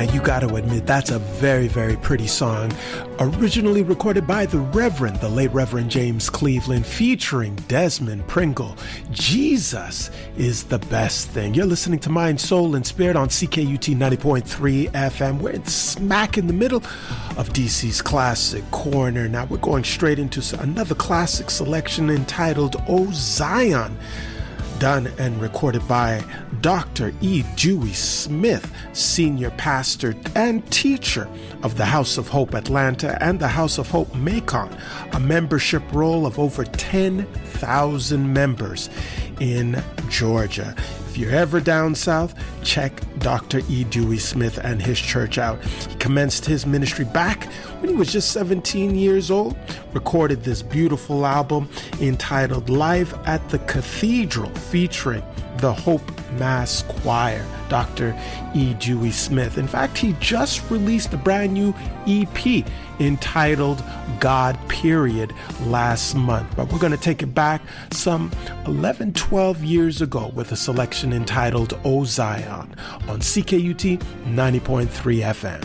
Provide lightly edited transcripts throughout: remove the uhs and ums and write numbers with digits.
you got to admit, that's a very, very pretty song. Originally recorded by the late Reverend James Cleveland, featuring Desmond Pringle. Jesus is the best thing. You're listening to Mind, Soul, and Spirit on CKUT 90.3 FM. We're smack in the middle of DC's Classic Corner. Now we're going straight into another classic selection entitled "O Zion," done and recorded by Dr. E. Dewey Smith, senior pastor and teacher of the House of Hope Atlanta and the House of Hope Macon, a membership roll of over 10,000 members in Georgia. If you're ever down south, check Dr. E. Dewey Smith and his church out. He commenced his ministry back when he was just 17 years old, recorded this beautiful album entitled Live at the Cathedral, featuring the Hope Mass Choir, Dr. E. Dewey Smith. In fact, he just released a brand new EP entitled God Period last month. But we're going to take it back some 11, 12 years ago with a selection entitled "O Zion" on CKUT 90.3 FM.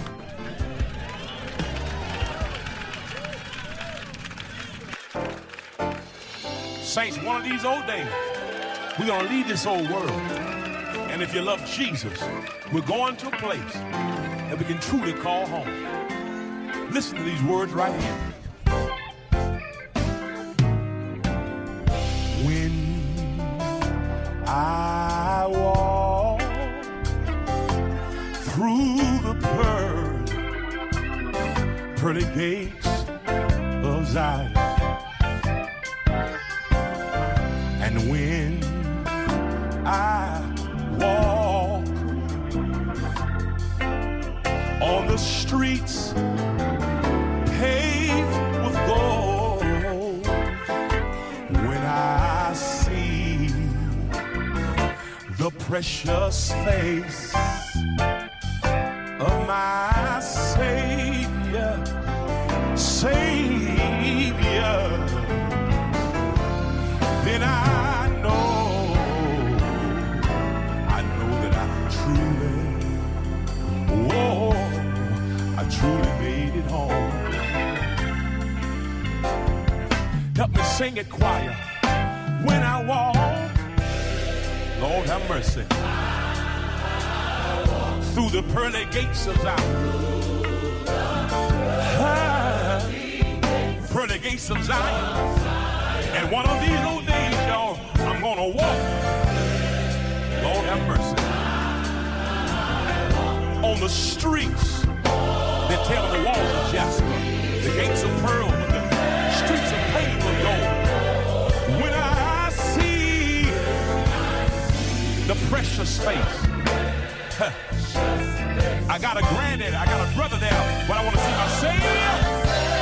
Saints, one of these old days, we're going to leave this old world. And if you love Jesus, we're going to a place that we can truly call home. Listen to these words right here. When I walk through the pearly gates of Zion, and when I walk on the streets paved with gold, when I see the precious face of my Savior, then I know that I truly made it home. Help me sing it, choir. When I walk, Lord have mercy, through the pearly gates of Zion. Pearly gates of Zion. And one of these old days, y'all, I'm gonna walk, Lord have mercy, on the streets that tell the walls of jasper, the gates of pearl, with the streets of paved with gold. When I see the precious face, I got a granddaddy, I got a brother there, but I want to see my Savior.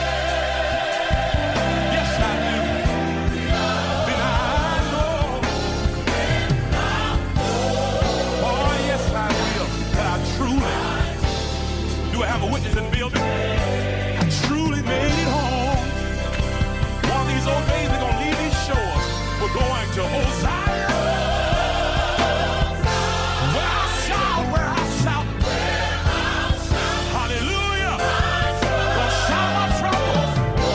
Do I have a witness in the building? I truly made it home. One of these old days, we're going to leave these shores. We're going to Zion. Where I shout. Hallelujah. Gonna shout my troubles.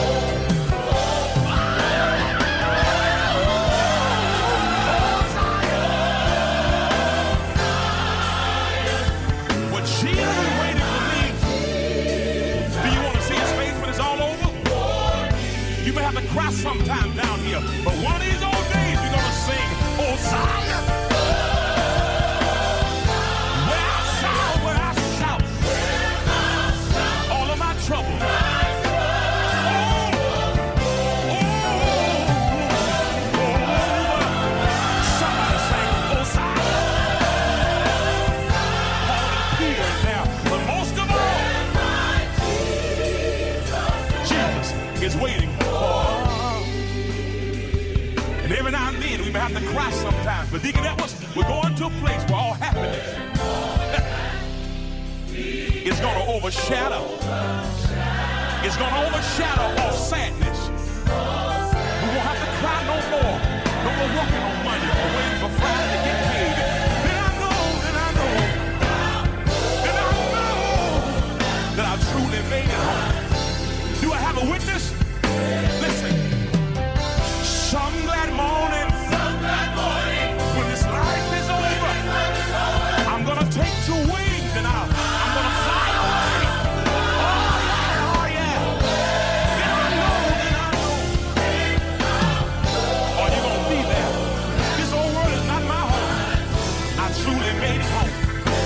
When Jesus is waiting for me, do you want to see his face when it's all over? You may have to cry sometime down here, but one of these old days we're going to sing, "Oh Zion." Where I shout, all of my trouble. Somebody sing, "Oh Zion." Paul and Peter now, but most of all, Jesus is waiting for. And every now and then we may have to cry sometimes, but Deacon Edwards, we're going to a place where all happiness is going to overshadow. It's going to overshadow all sadness. We won't have to cry no more. No more working on Monday or waiting for Friday to get paid. Then I know a witness? Listen. Some glad morning, when this life is over, I'm gonna take two wings and I'm gonna fly away. Oh yeah. Then I know. Oh, you're gonna be there. This old world is not my home. I truly made it home.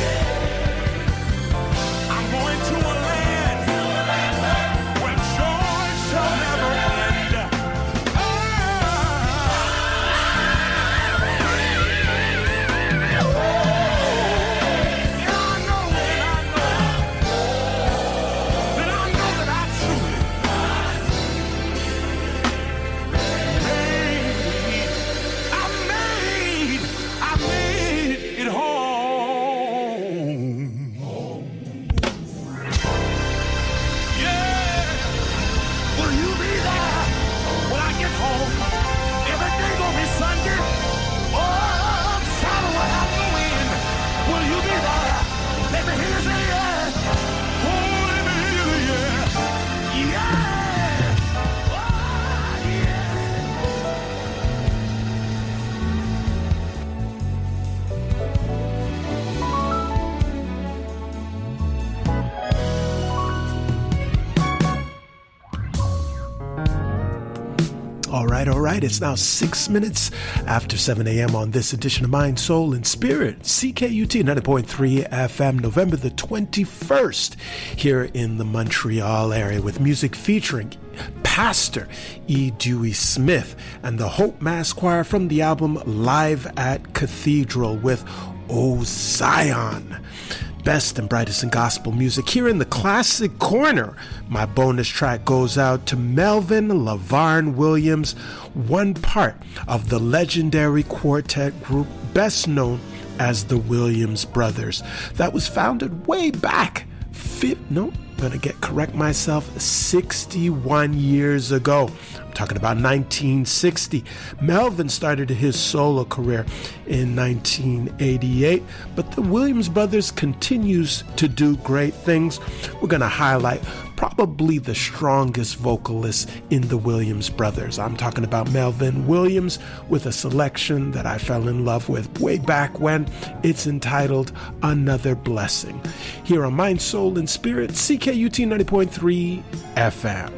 I'm going to a land where joy shall never end. All right. It's now 6 minutes after 7 a.m. on this edition of Mind, Soul, and Spirit. CKUT 90.3 FM, November the 21st, here in the Montreal area, with music featuring Pastor E. Dewey Smith and the Hope Mass Choir from the album Live at Cathedral with O Zion. Best and brightest in gospel music. Here in the Classic Corner, my bonus track goes out to Melvin LaVarn Williams, one part of the legendary quartet group best known as the Williams Brothers, that was founded way back, 61 years ago. I'm talking about 1960. Melvin started his solo career in 1988, but the Williams Brothers continues to do great things. We're going to highlight probably the strongest vocalist in the Williams Brothers. I'm talking about Melvin Williams, with a selection that I fell in love with way back when. It's entitled Another Blessing. Here on Mind, Soul, and Spirit, CKUT 90.3 FM.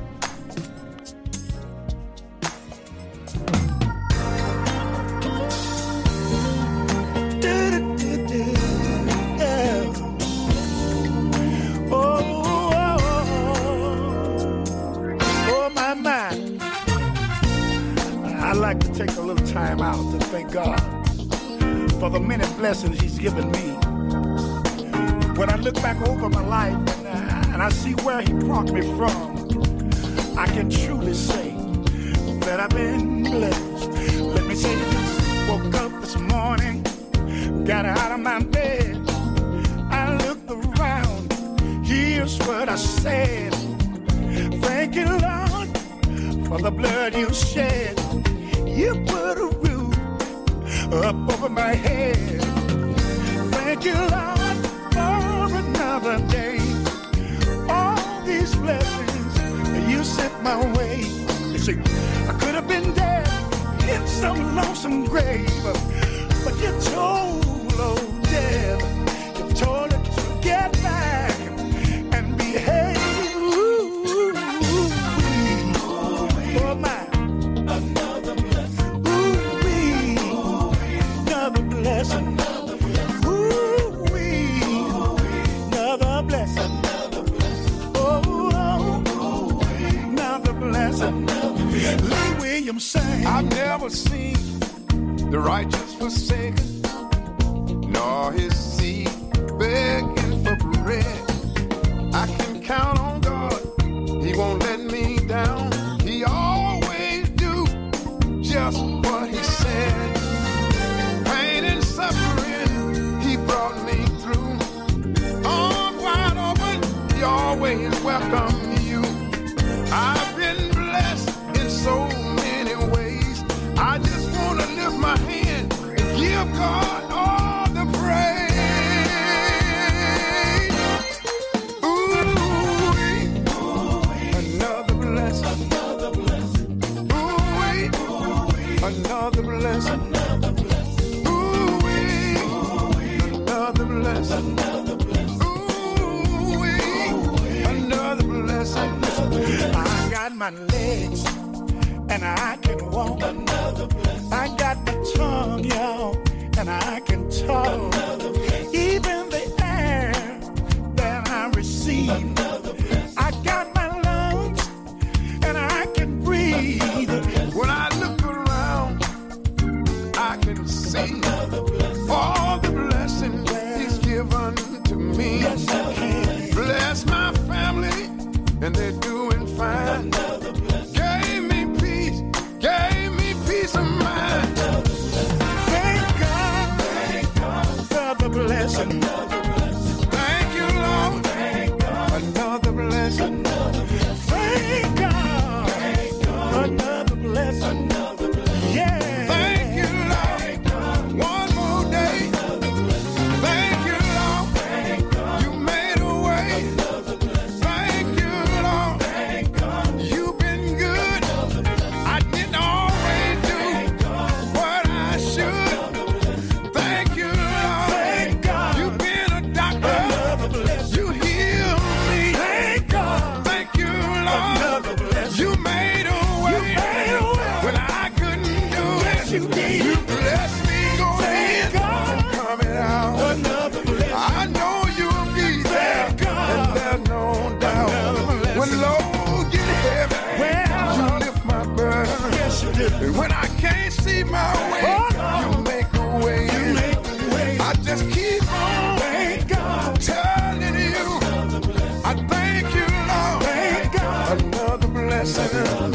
Take a little time out to thank God for the many blessings He's given me. When I look back over my life and I see where He brought me from, I can truly say that I've been blessed. Let me say this: woke up this morning, got out of my bed, I looked around, here's what I said: thank you, Lord, for the blood You shed. You put a roof up over my head. Thank you, Lord, for another day. All these blessings You sent my way. You see, I could have been dead in some lonesome grave, but You told old death, You told it to get back and behave. For my another blessing. Another blessing. Another blessing. Another blessing. Lee Williams sang. I've never seen the righteous forsaken, nor his seed begging for bread. I can count on God, He won't let me down. He always do just what He said. Pain and suffering He brought me through. Arms wide open, He always welcome you. I've been blessed in so many ways. I just want to lift my hand and give God all the praise. blessing. Ooh-wee, another blessing. Ooh-wee, another blessing. I got my legs and I can walk. Another blessing. I got my tongue, y'all, and I can talk. Even the air that I receive. I got my lungs and I can breathe. When I look around, I can see all the blessings He's given to me. Yes, I can. Bless my family, and they're doing fine. Gave me peace of mind. Thank God for the blessing. Thank you, Lord. Another blessing. Thank God, another blessing. Yeah. Thank you, Lord. One more day. Thank you, Lord. You made a way. Thank you, Lord. You've been good. I didn't always do what I should. Thank you, Lord. Thank God. You've been a doctor. Another blessing. You healed me. Thank God. Thank you, Another Lord. blessing. You made a way. You made a way. When I couldn't do Yes, it. you did. You blessed me going Thank in God. and coming out. Another blessing. I know you'll be there. Thank God. And there's no doubt. Another blessing. When load get heavy, Well, you lift my burden. yes, you do. And when I can't see my way, Oh, no. you make a way. You make the way. I just keep on Thank God. telling you. I thank you, Lord. Thank God. Another blessing.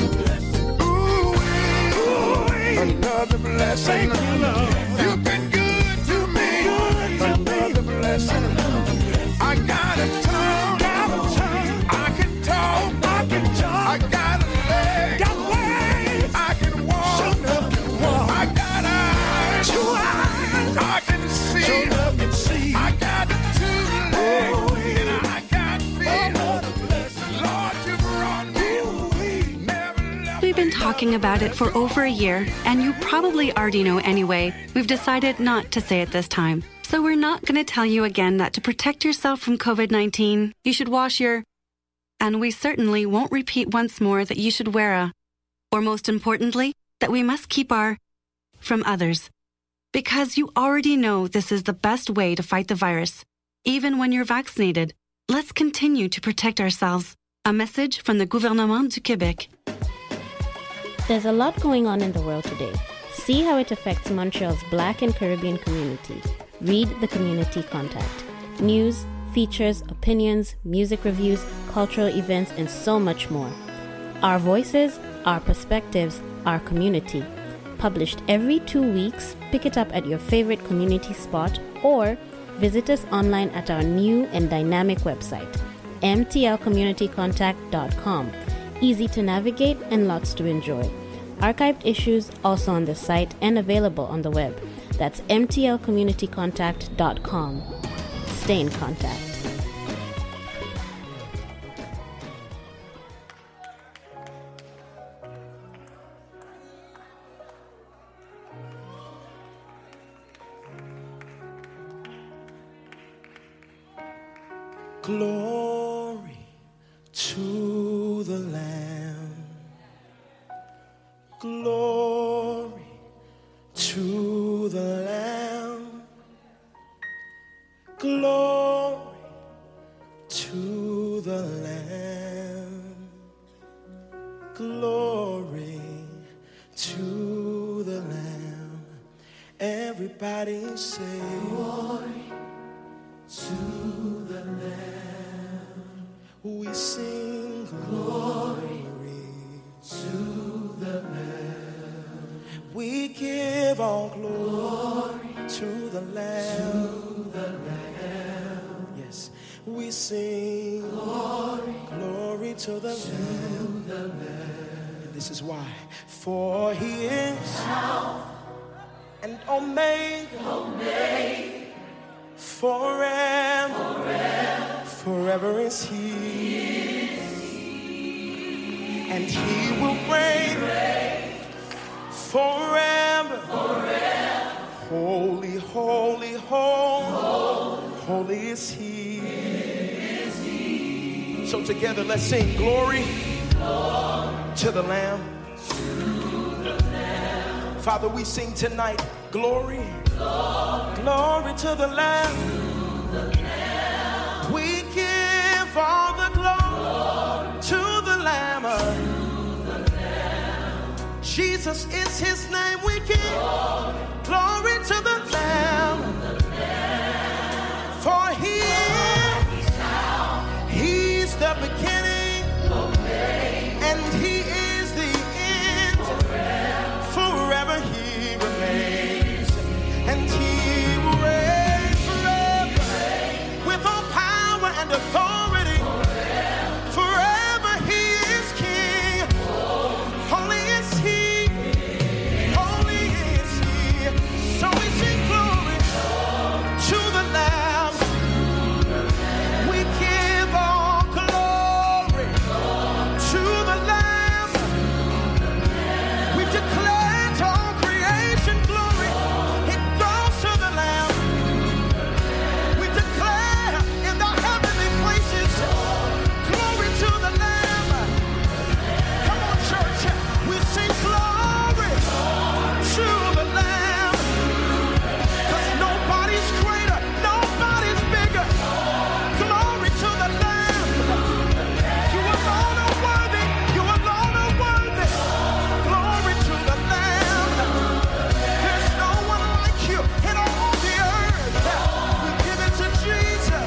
Ooh-wee. Another blessing. Thank you, Lord. You've been good to me. Another blessing. I got a tongue. I can talk. I got a leg. I can walk. I got eyes. I can see. I got 2 legs. And I got feet. Lord, you brought me. Never left We've been talking about it for over a year, and you probably already know anyway. We've decided not to say it this time. So we're not going to tell you again that to protect yourself from COVID-19, you should wash your... And we certainly won't repeat once more that you should wear a... Or most importantly, that we must keep our... from others. Because you already know this is the best way to fight the virus. Even when you're vaccinated, let's continue to protect ourselves. A message from the Gouvernement du Québec. There's a lot going on in the world today. See how it affects Montreal's Black and Caribbean community. Read the Community Contact. News, features, opinions, music reviews, cultural events, and so much more. Our voices, our perspectives, our community. Published every 2 weeks, pick it up at your favorite community spot or visit us online at our new and dynamic website, mtlcommunitycontact.com. Easy to navigate and lots to enjoy. Archived issues also on the site and available on the web. That's mtlcommunitycontact.com. Stay in contact. Glory to the Lamb. Glory to the Lamb. Glory to the Lamb. Glory to the Lamb. Everybody say, glory to the Lamb. We sing glory to the Lamb. We give all glory to the Lamb. Yes, we sing glory, glory to the Lamb. And this is why. For He is Alpha and Omega. Forever is He, and He will reign forever. Holy is He. So together let's sing glory to the Lamb. Father, we sing tonight glory, glory to the Lamb. We give all the glory to the Lamb. Jesus is His name. We give glory to the Lamb. For He's the beginning, and He is the end. Forever He remains, and He will reign forever with all power and authority. Forever He is King. Holy is He. Holy is He. So we sing glory to the Lamb. We give all glory to the Lamb. We declare to all creation glory. It goes to the Lamb. We declare in the heavenly places glory to the Lamb. Come on, church. We sing glory to the Lamb. 'Cause nobody's greater, nobody's bigger. Glory to the Lamb. You alone are worthy. You alone are worthy. Glory to the Lamb. There's no one like you in all the earth. We give it to Jesus.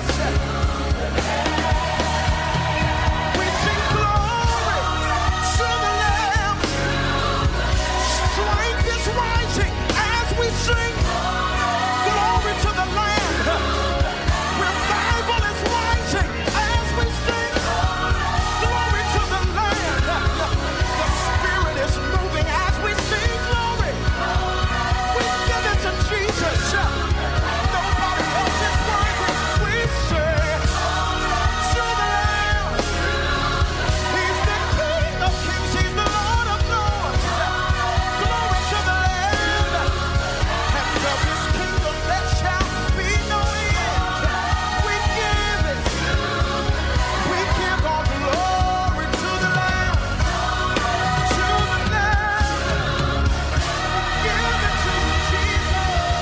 We sing glory to the Lamb. Strength is rising as we sing glory to the Lamb. Revival is rising as we sing glory to the Lamb. The Spirit is moving as we sing glory. We give it to Jesus. Nobody else is worthy. We sing to the Lamb. He's the King of Kings. He's the Lord of Lords. Glory to the Lamb. And of His kingdom there shall be no end. We give it. We give all glory to the Lamb. To the Lamb. Give it to Jesus.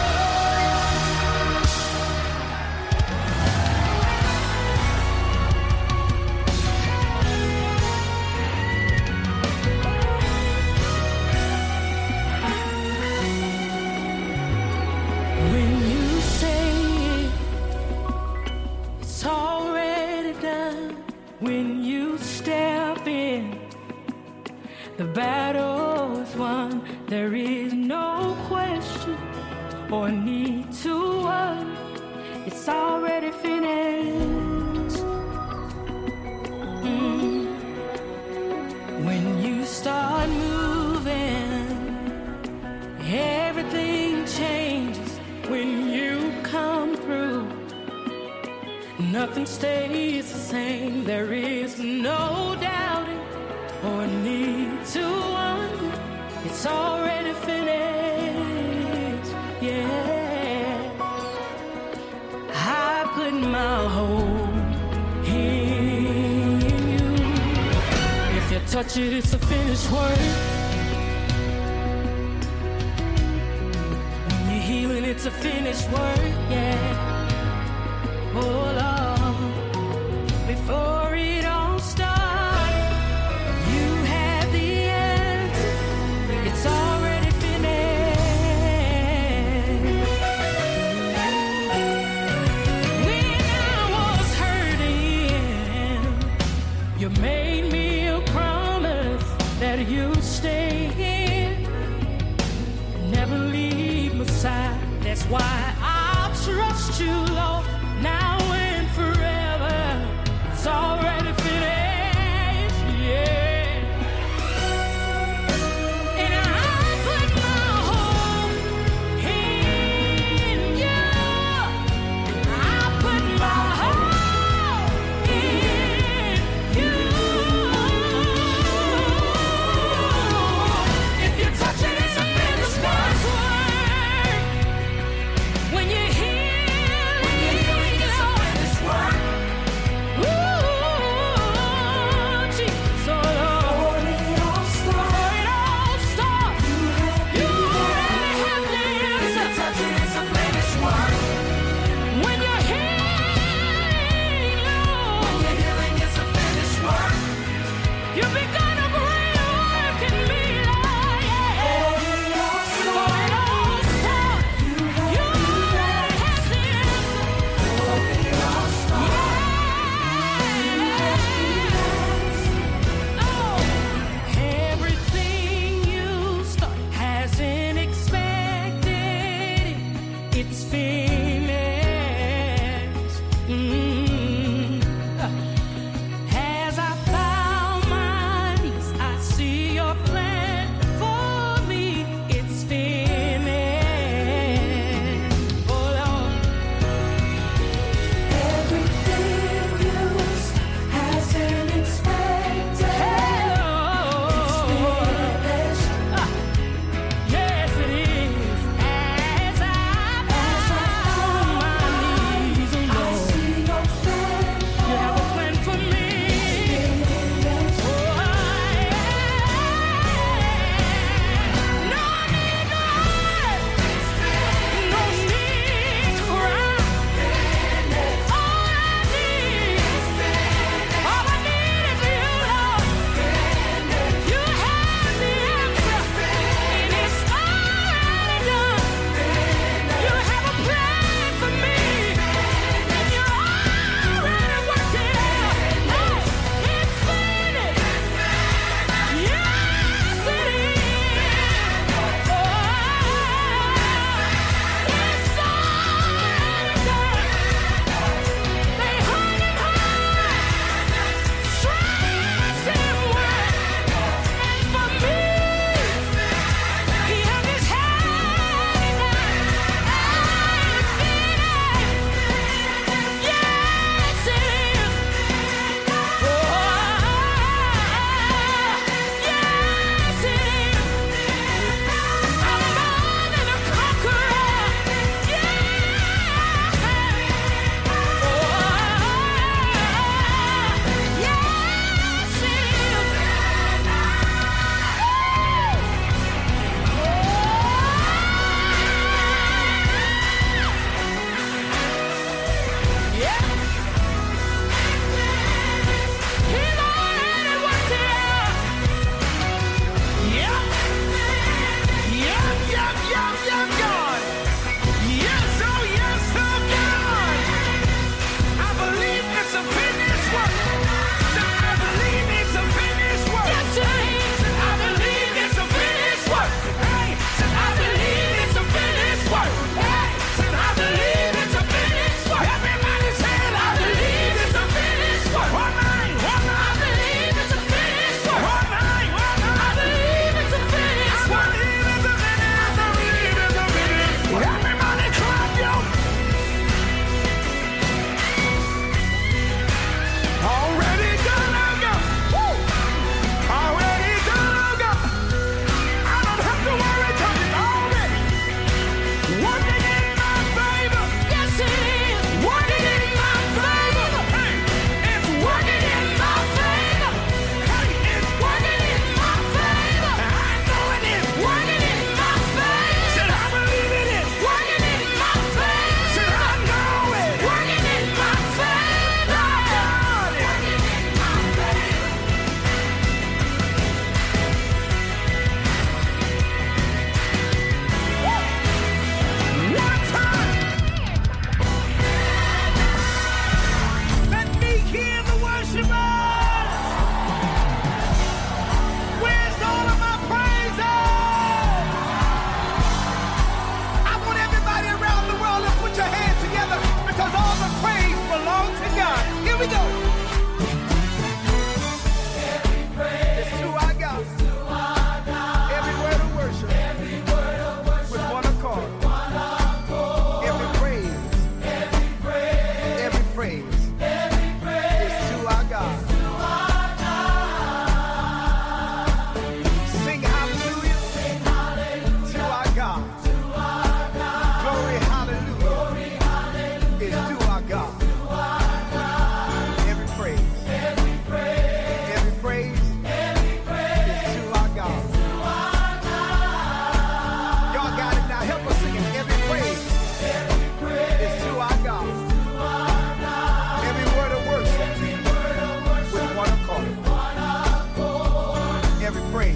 When you say it, it's already done. When you step in, the battle is won. There is no question or need to worry. It's already finished. When you start moving, everything changes. When you come through, nothing stays the same. There is no doubting or need to wonder. It's already finished. Yeah, I put my hope in you. If you touch it, it's a finished work. Healing, it's a finished work, yeah. Oh Lord, before it all started, you had the answer. It's already finished. When I was hurting, you made me a promise that you'd stay here, never leave my side. That's why I'll trust you, Lord, now and forever. It's already finished, yeah. And I put my hope in you. I put my hope in you. If you touch it, it's a finished work. When you heal,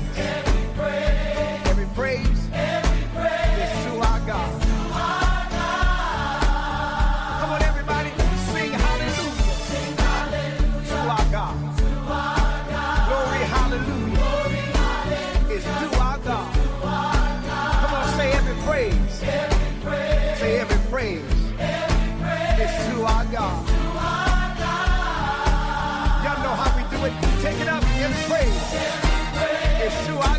Every praise is to our God. Come on, everybody, sing hallelujah to our God. Glory, hallelujah is to our God. Come on, say every praise. Say every praise is to our God. Y'all know how we do it. Take it up. Every praise is to our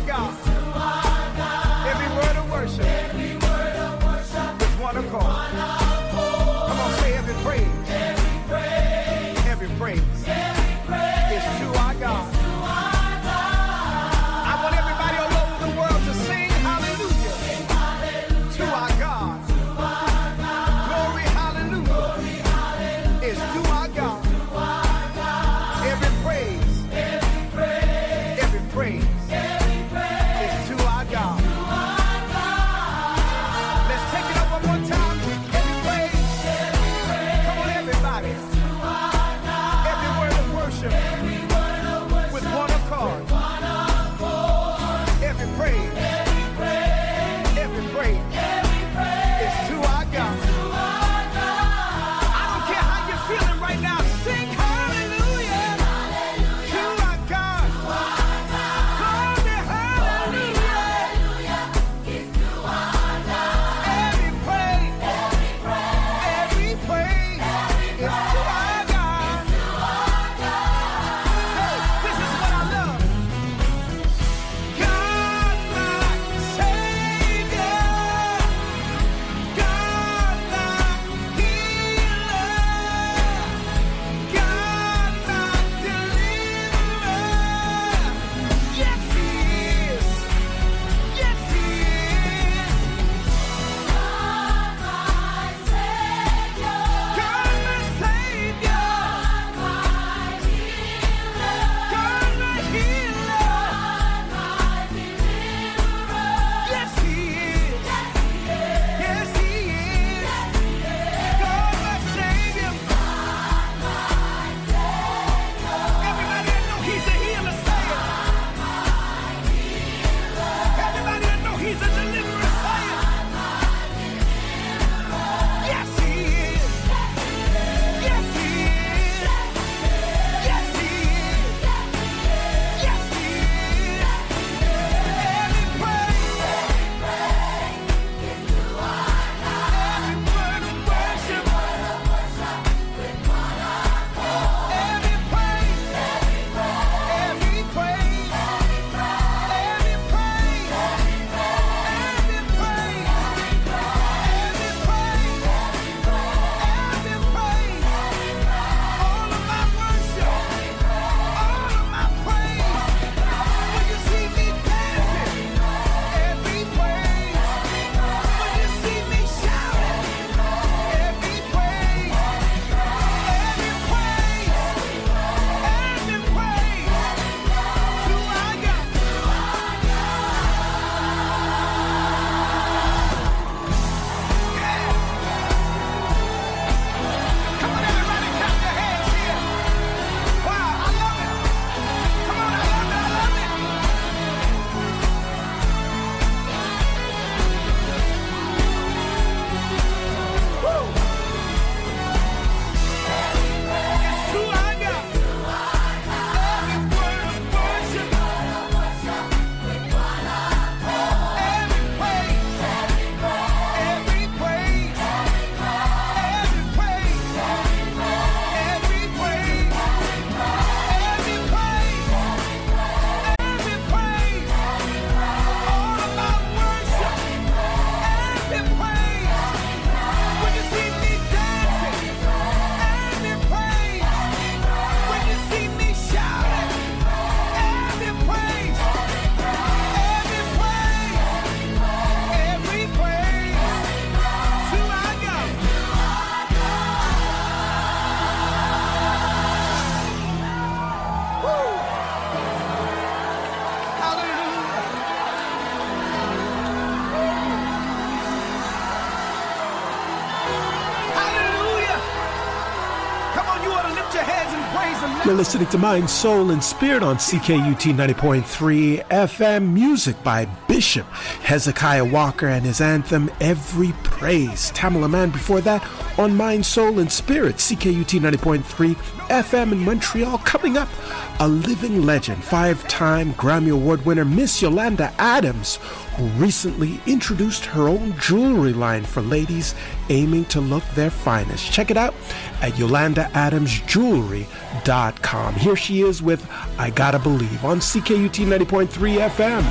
You're listening to Mind, Soul, and Spirit on CKUT 90.3 FM. Music by Bishop Hezekiah Walker and his anthem, Every Praise. Tamala Mann before that on Mind, Soul, and Spirit, CKUT 90.3 FM in Montreal. Coming up, a living legend, 5-time Grammy Award winner Miss Yolanda Adams, who recently introduced her own jewelry line for ladies aiming to look their finest. Check it out at YolandaAdamsJewelry.com. Here she is with I Gotta Believe on CKUT 90.3 FM.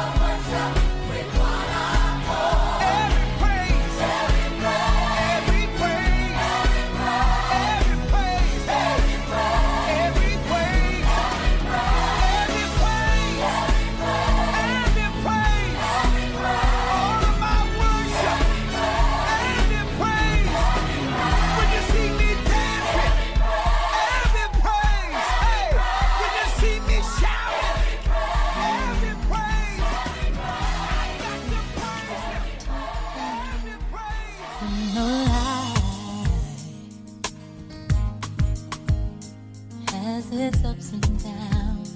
Its ups and downs,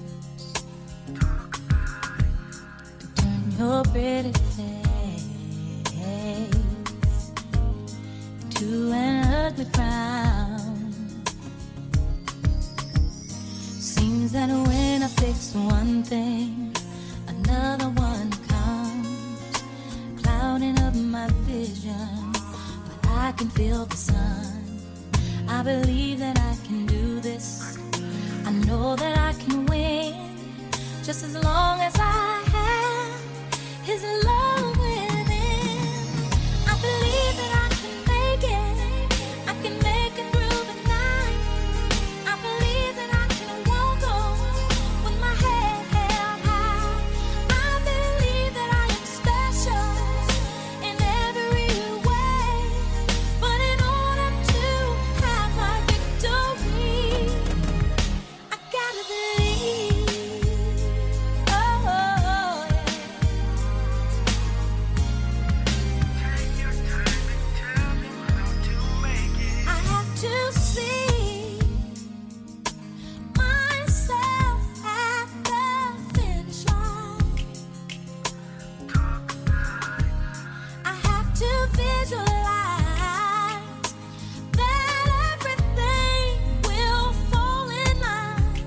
turn your pretty face to an ugly frown. Seems that when I fix one thing, another one comes, clouding up my vision, but I can feel the sun. I believe that I can do this. I know that I can win, just as long as I have His love within. I believe that I can make it. I can make it through the night. I believe that I can walk on with my head held high. I believe that I am special in every way, but in order to have my victory, gotta believe, oh, yeah. Take your time and tell me how to make it. I have to see myself at the finish line. I have to visualize that everything will fall in line.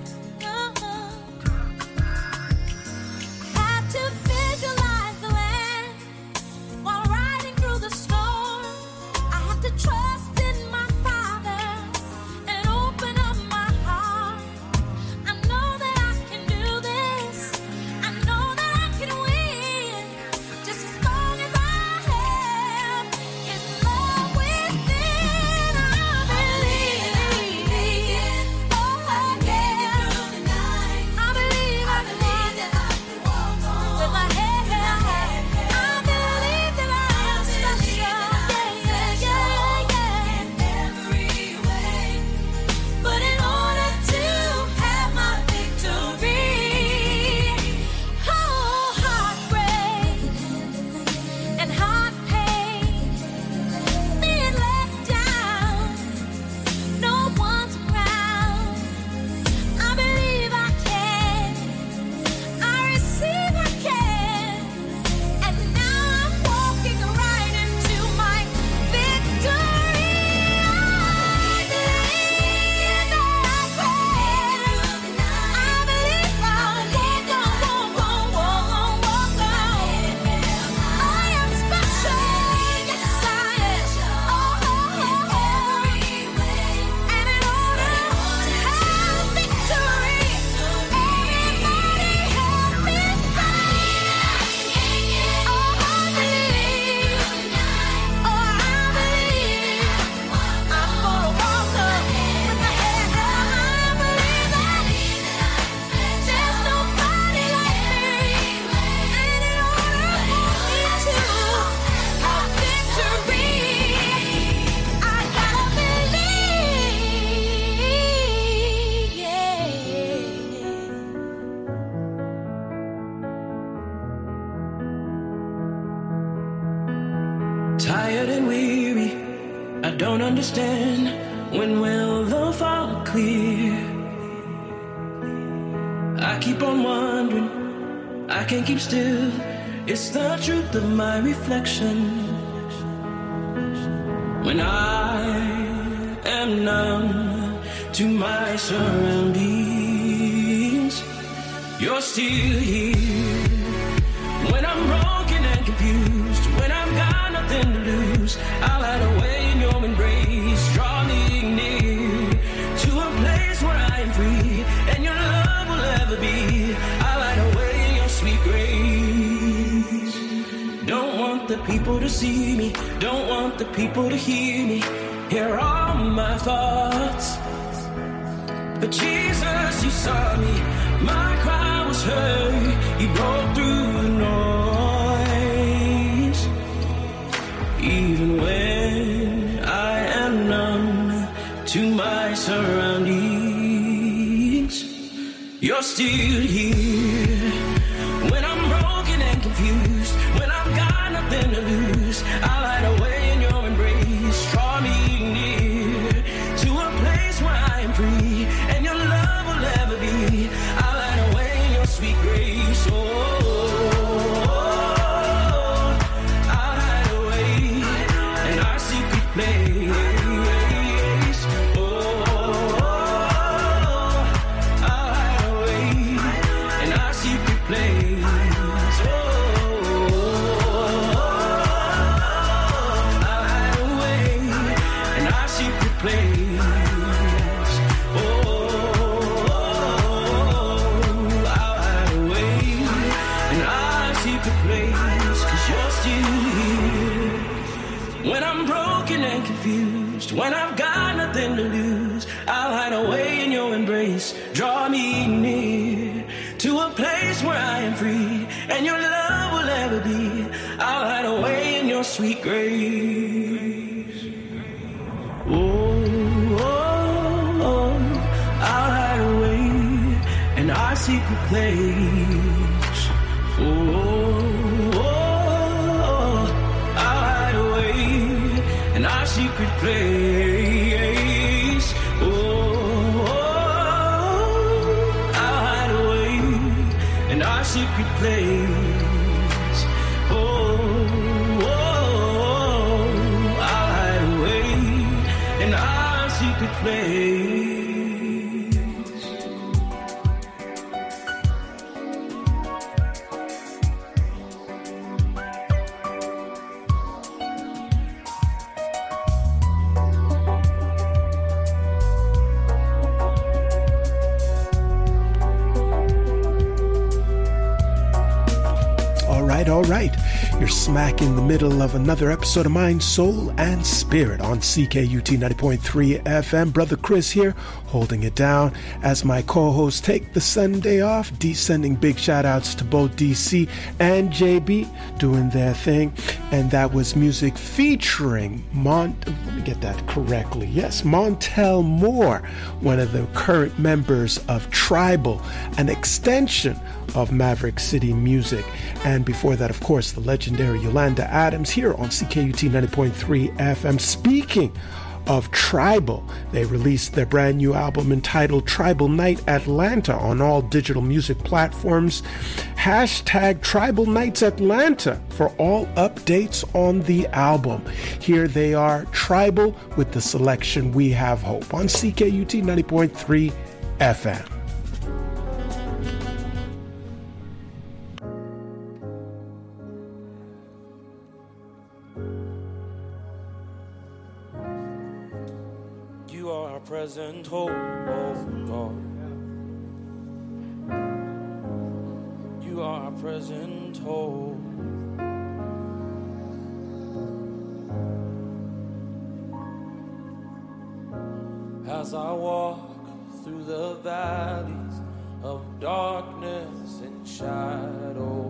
Have to visualize the land while riding through the storm. I have to trust in my Father and open up my heart. I know that I can do this. I know that I can win, just as long as I have His love within. I believe, oh yeah. I believe that I can walk on with my head held high. I believe that I am special, in every way. But in order to have my victory, heartbreak and heart pain, being let down, no one's around. I believe I can. I receive I can. And now I'm walking right into my victory. I believe that I can. I believe I'll walk on. I am special. Yes, I am. And in order to have victory, everybody help me say, oh, I believe. Oh, I believe. I'm gonna walk up with my head held high. I believe that there's nobody like me. And in order for me to have victory, I gotta believe, yeah. Tired and weary, I don't understand. When will the fog clear? I keep on wondering, I can't keep still. It's the truth of my reflection. When I am numb to my surroundings, you're still here. When I'm broken and confused, when I've got nothing to lose, I'll hide away in your embrace. Draw me near to a place where I am free, and your love will ever be. I'll hide away in your sweet grace. Don't want the people to see me, don't want the people to hear me, hear all my thoughts. But Jesus, you saw me, my cry was heard, you broke through the noise. Even when I am numb to my surroundings, you're still here. When I'm broken and confused, when I've got nothing to lose, I'll hide away in your embrace. Draw me near to a place where I am free, and your love will ever be. I'll hide away in your sweet grace. Oh, I'll hide away in our secret place. Oh, I'll hide away in our secret place. Oh, I'll hide away in our secret place. Oh, I'll hide away in our secret place, 'cause you're still here. When I'm broken and confused, when I've got nothing to lose, I'll hide away in your embrace. Draw me near to a place where I am free, and your love will ever be. I'll hide away in your sweet grace. Oh, oh, oh, I'll hide away in our secret place. Oh, oh, I'll hide away in our secret place. Oh, I'll hide away in our secret place. Oh, I'll hide away in our secret place. All right. You're smack in the middle of another episode of Mind, Soul, and Spirit on CKUT 90.3 FM. Brother Chris here, holding it down as my co-hosts take the Sunday off, sending big shout-outs to both DC and JB doing their thing. And that was music featuring let me get that correctly. Yes, Montel Moore, one of the current members of Tribal, an extension of Maverick City Music. And before that, of course, the legendary Yolanda Adams here on CKUT 90.3 FM. Speaking of Tribal, they released their brand new album entitled Tribal Night Atlanta on all digital music platforms. Hashtag Tribal Nights Atlanta for all updates on the album. Here they are, Tribal, with the selection We Have Hope on CKUT 90.3 FM. You are our present hope, oh God. You are our present hope. As I walk through the valleys of darkness and shadow,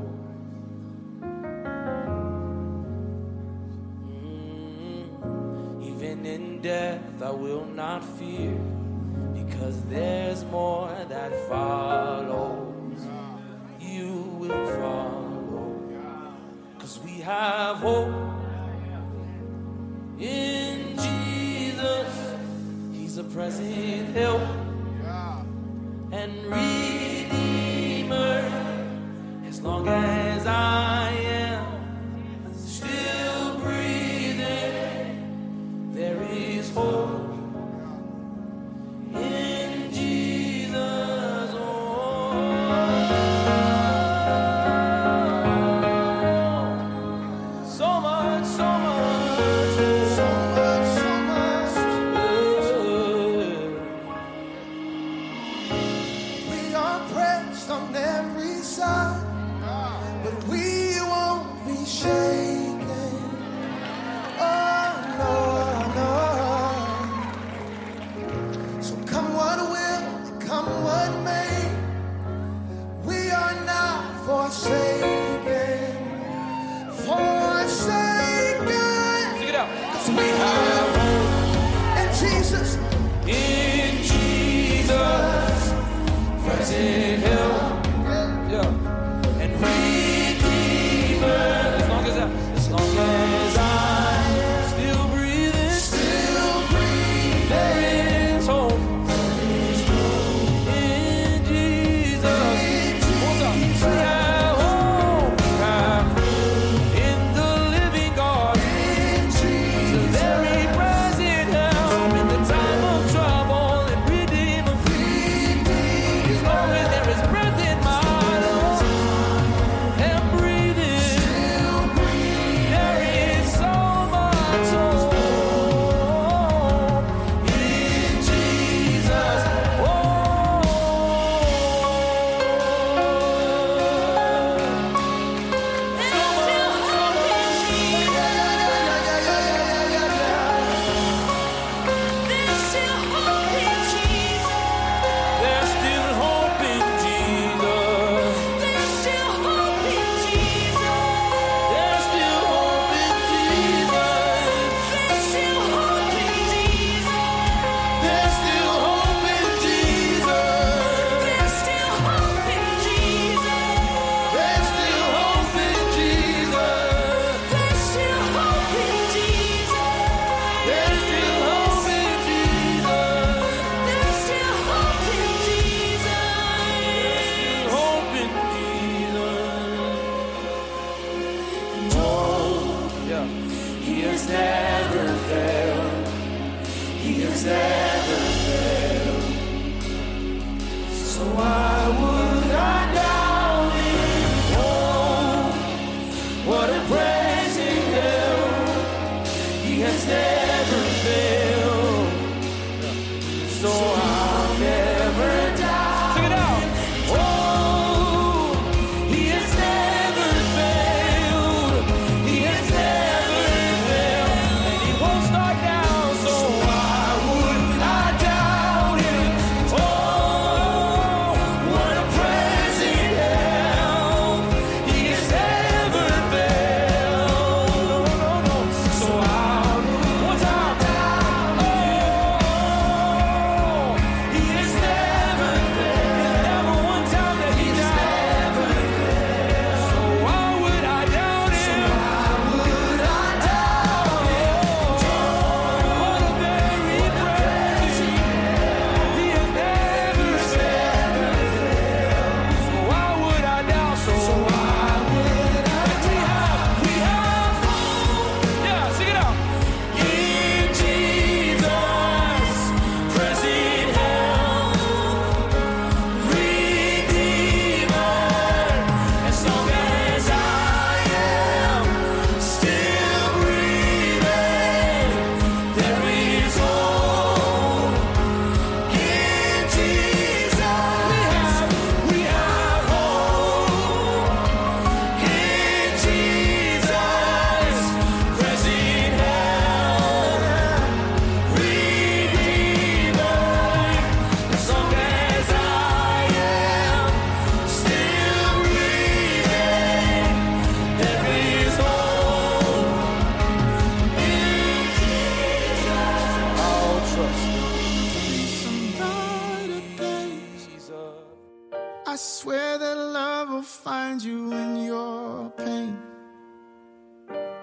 even in death I will not fear, because there's more that follows. You will follow, 'cause we have hope in Jesus. He's a present help and redeemer.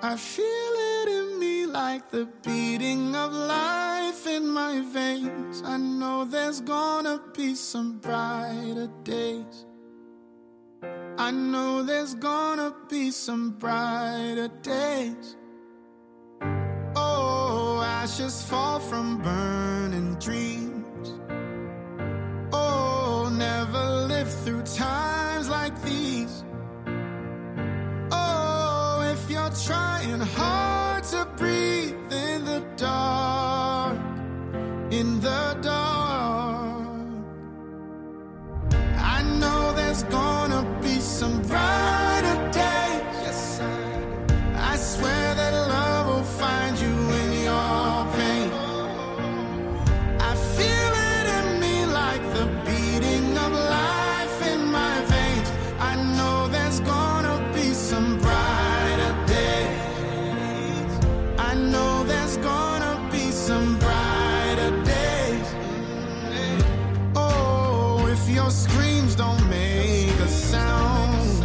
I feel it in me like the beating of life in my veins. I know there's gonna be some brighter days. I know there's gonna be some brighter days. Oh, ashes fall from burning dreams. Oh, never lived through times like these. Oh, if you're trying hard to breathe in the dark, in the dark, I know there's gonna be some brighter days. Yes, I swear that love will find you in your pain. I feel it in me like the beating of life in my veins. I know there's gonna be some brighter days. I know there's gonna be some brighter days. Oh, if your screams don't make a sound.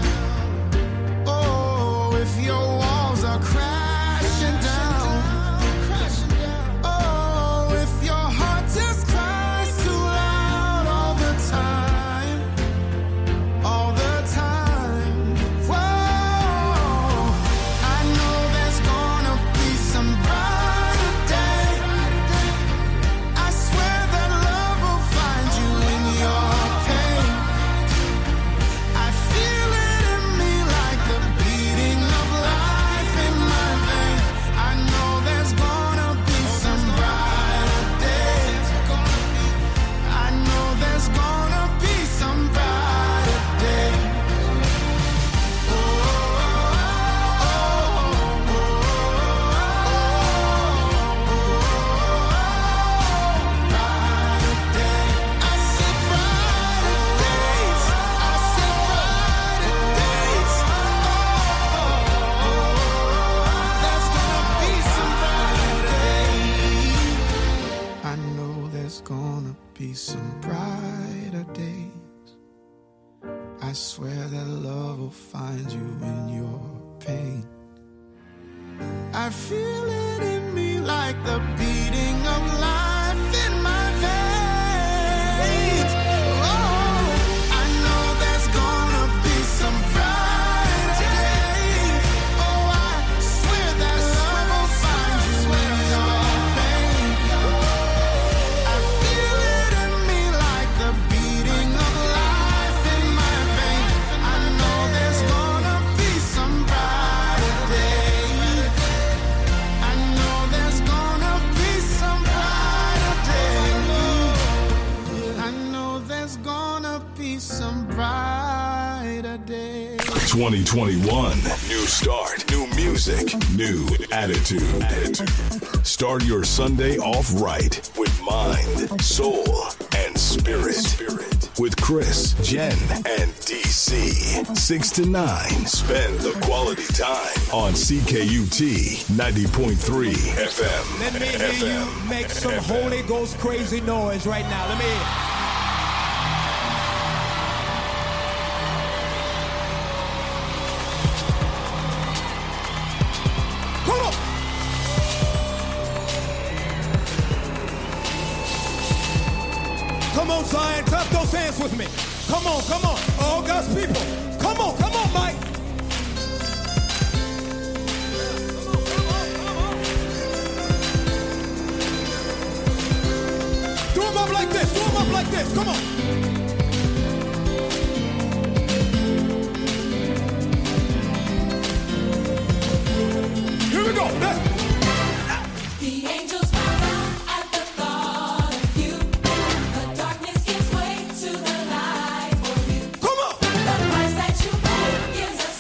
Oh, if your walls are crashing down. Oh, if your heart just cries too loud all the time. All the time. Whoa, I know there's gonna be some brighter day. I swear that love will find you in your pain. I feel it in me like the beating of life in my veins. I know there's gonna be some brighter days. I know there's gonna be some brighter days. I know there's gonna be some brighter days. I swear that love will find you in your pain. I feel it in me like the beating of life in my veins. Oh, I know there's gonna be some brighter days. Oh, I swear that love will find you in your pain. I feel it in me like the beating of life in my veins. I know there's gonna be some brighter days. I know there's gonna be some brighter days. I know there's gonna be some brighter days. 2021. New start, new music, new attitude. Start your Sunday off right with mind, soul, and spirit. With Chris, Jen, and DC. 6 to 9. Spend the quality time on CKUT 90.3 FM. Let me hear you make some Holy Ghost crazy noise right now. Let me hear it. Come on. Come on, Zion. Clap those hands with me. Come on, come on. All God's people. Come on, Mike. Do them up like this. Come on. Here we go. The angels bow down at the thought of you. The darkness gives way to the light for you. Come on. The price that you pay gives us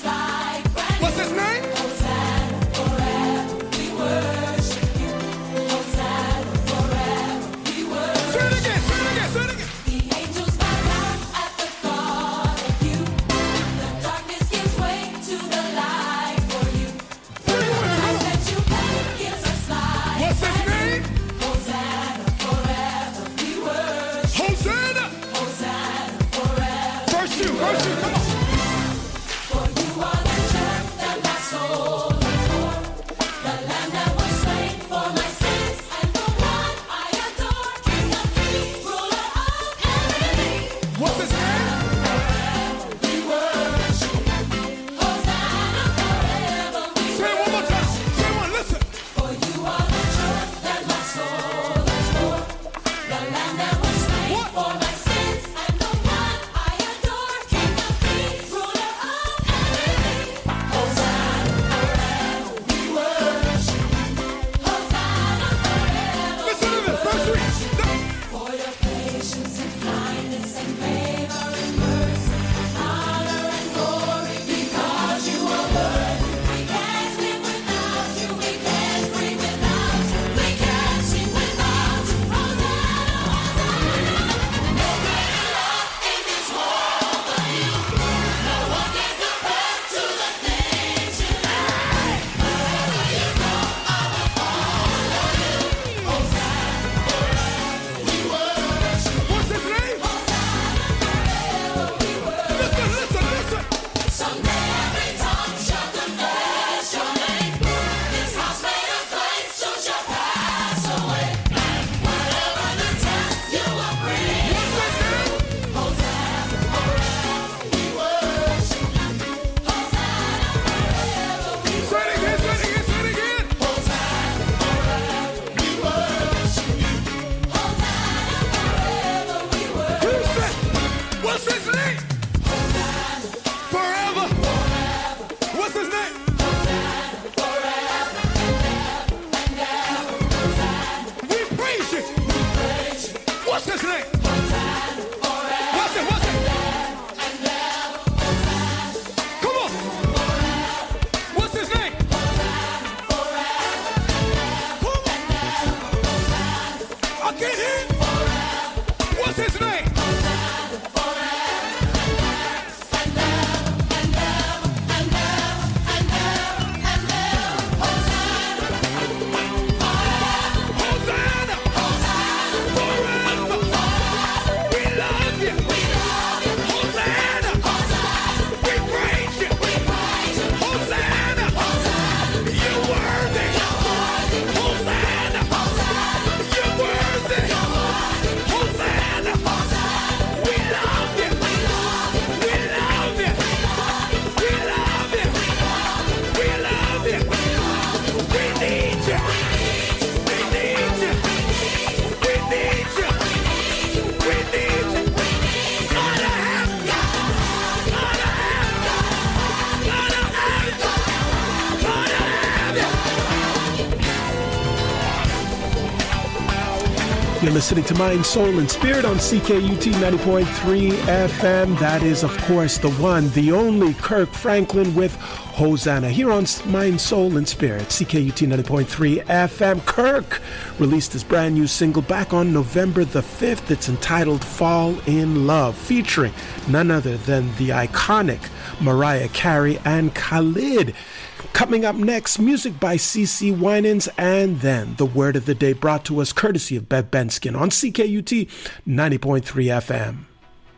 You're listening to Mind, Soul, and Spirit on CKUT 90.3 FM. That is, of course, the one, the only Kirk Franklin with Hosanna here on Mind, Soul, and Spirit, CKUT 90.3 FM. Kirk released his brand new single back on November the 5th. It's entitled Fall in Love, featuring none other than the iconic Mariah Carey and Khalid. Coming up next, music by CeCe Winans, and then the word of the day brought to us courtesy of Bev Benskin on CKUT 90.3 FM.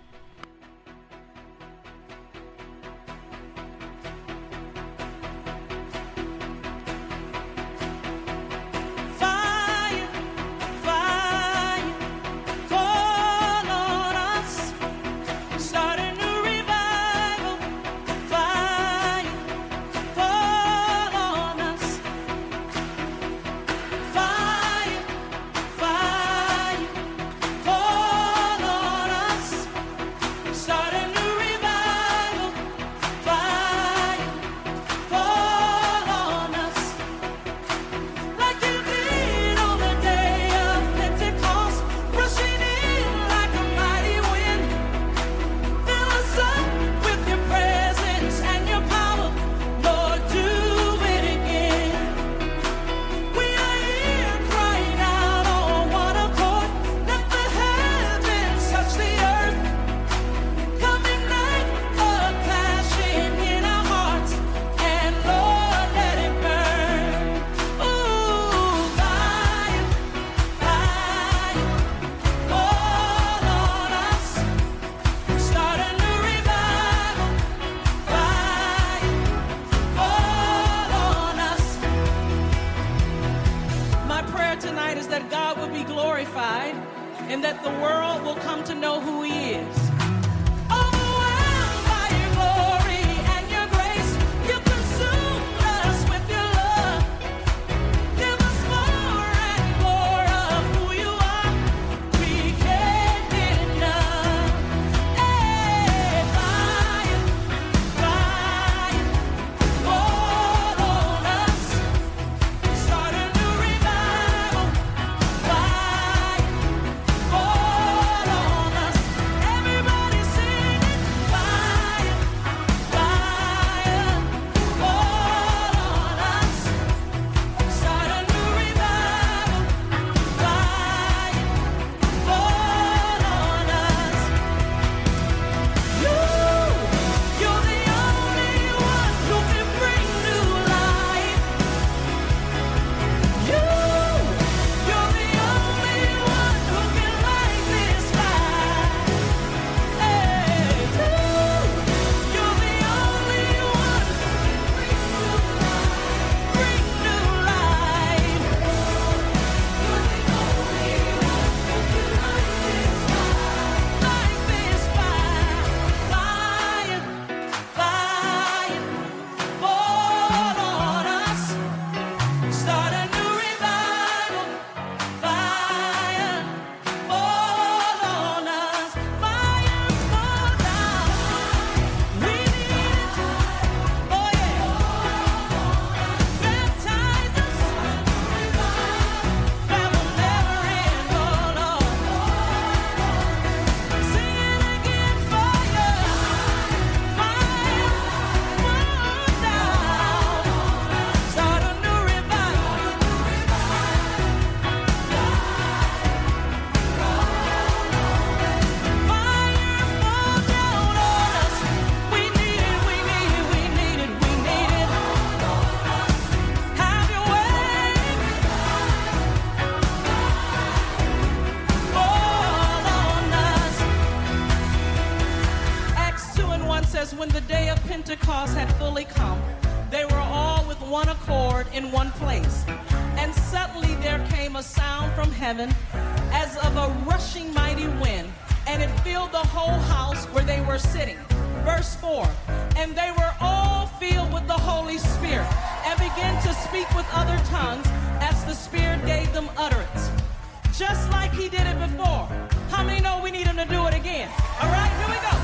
When the day of Pentecost had fully come, they were all with one accord in one place. And suddenly there came a sound from heaven as of a rushing mighty wind, and it filled the whole house where they were sitting. Verse 4, and they were all filled with the Holy Spirit and began to speak with other tongues as the Spirit gave them utterance. Just like he did it before. How many know we need him to do it again? All right, here we go.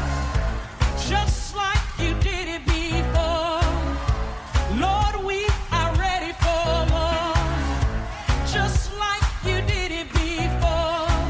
Just like you did it before, Lord, we are ready for more. Just like you did it before,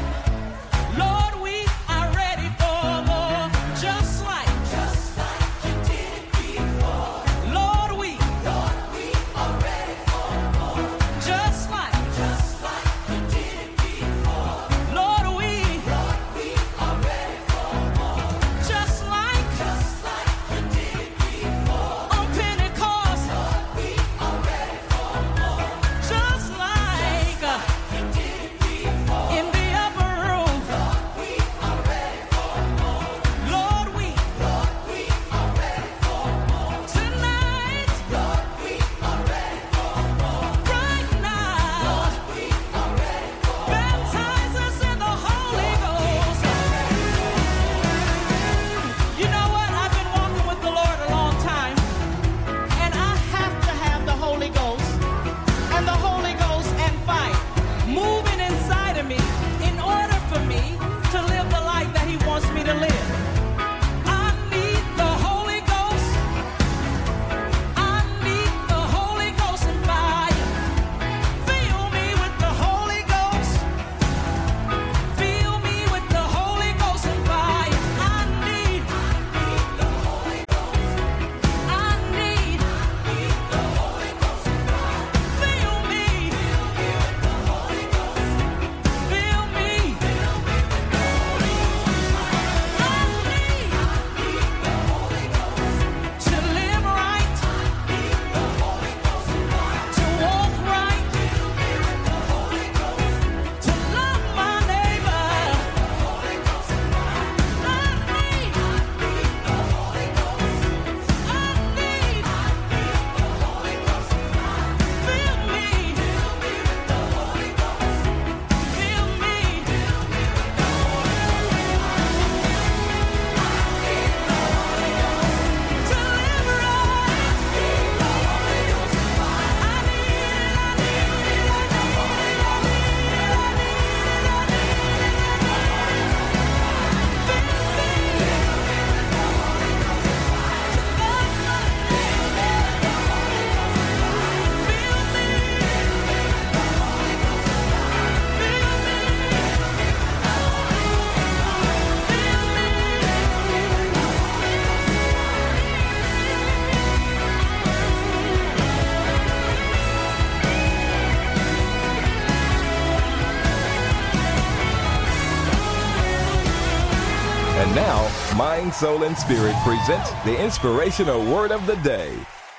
Mind, Soul, and Spirit presents the Inspirational Word of the Day.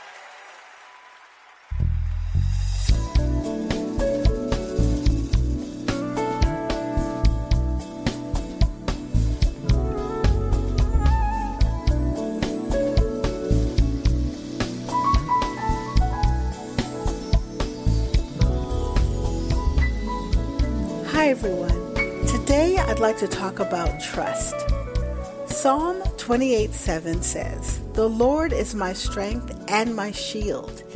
Hi everyone. Today I'd like to talk about trust. Psalm 28:7 says, "The Lord is my strength and my shield.